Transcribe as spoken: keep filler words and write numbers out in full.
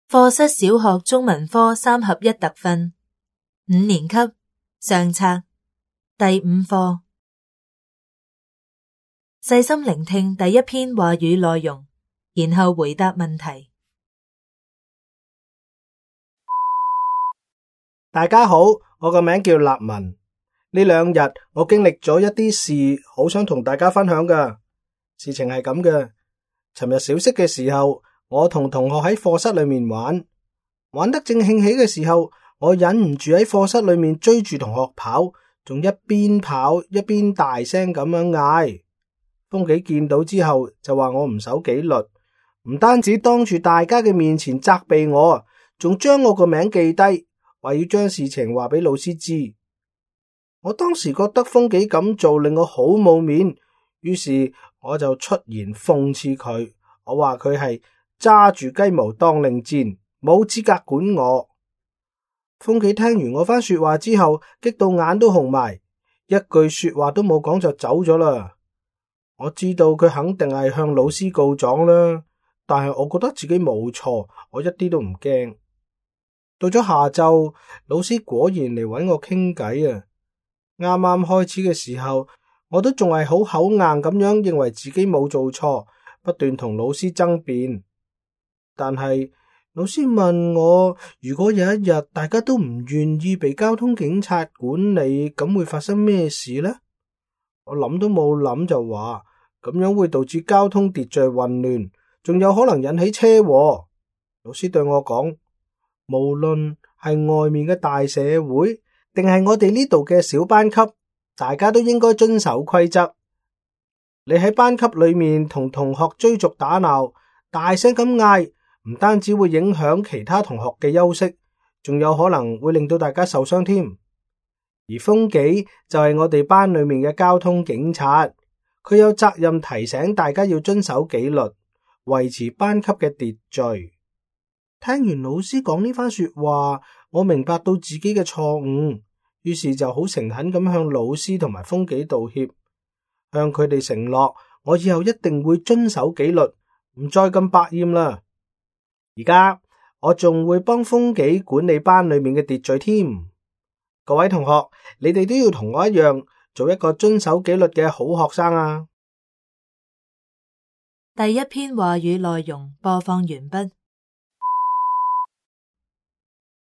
課室小學中文科三合一特訓，五年級上冊第五課，細心聆聽第一篇話語內容，然後回答問題。 大家好，我個名叫立文。呢兩日我經歷咗一啲事，好想同大家分享㗎。事情係咁嘅，尋日小息嘅時候，我同同學喺課室裏面玩，玩得正興起嘅時候，我忍唔住喺課室裏面追住同學跑，仲一邊跑一邊大聲咁樣嗌。風紀見到之後就話我唔守紀律，唔單止當住大家嘅面前責備我，仲將我個名記低，話要將事情話俾老師知。我當時覺得風紀咁做令我好冇面，於是我就出言諷刺佢，我話佢係揸住雞毛當令箭，冇資格管我。風紀聽完我番說話之後，激到眼都紅埋，一句說話都冇講就走咗啦。我知道佢肯定係向老師告狀啦，但係我覺得自己冇錯，我一啲都唔驚。到咗下晝，老師果然嚟搵我傾偈啊！啱啱開始嘅時候，我都仲係好口硬咁樣認為自己冇做錯，不斷同老師爭辯。但係老師問我，如果有一日大家都唔願意被交通警察管理，咁會發生咩事呢？我諗都冇諗就話，咁樣會導致交通秩序混亂，仲有可能引起車禍。老師對我講，無論係外面嘅大社會，定係我哋呢度嘅小班級，大家都應該遵守規則。你喺班級裏面同同學追逐打鬧，大聲咁嗌，唔單止會影響其他同學嘅休息，仲有可能會令到大家受傷添。而風紀就係我哋班裏面嘅交通警察，佢有責任提醒大家要遵守紀律，維持班級嘅秩序。聽完老師講呢番說話，我明白到自己嘅錯誤，於是就好誠懇咁向老師同埋風紀道歉，向佢哋承諾我以後一定會遵守紀律，唔再咁百厭啦。而家我仲會幫風紀管理班裏面嘅秩序添。各位同學，你哋都要同我一樣做一個遵守紀律嘅好學生啊！ 第一篇話語內容播放完畢。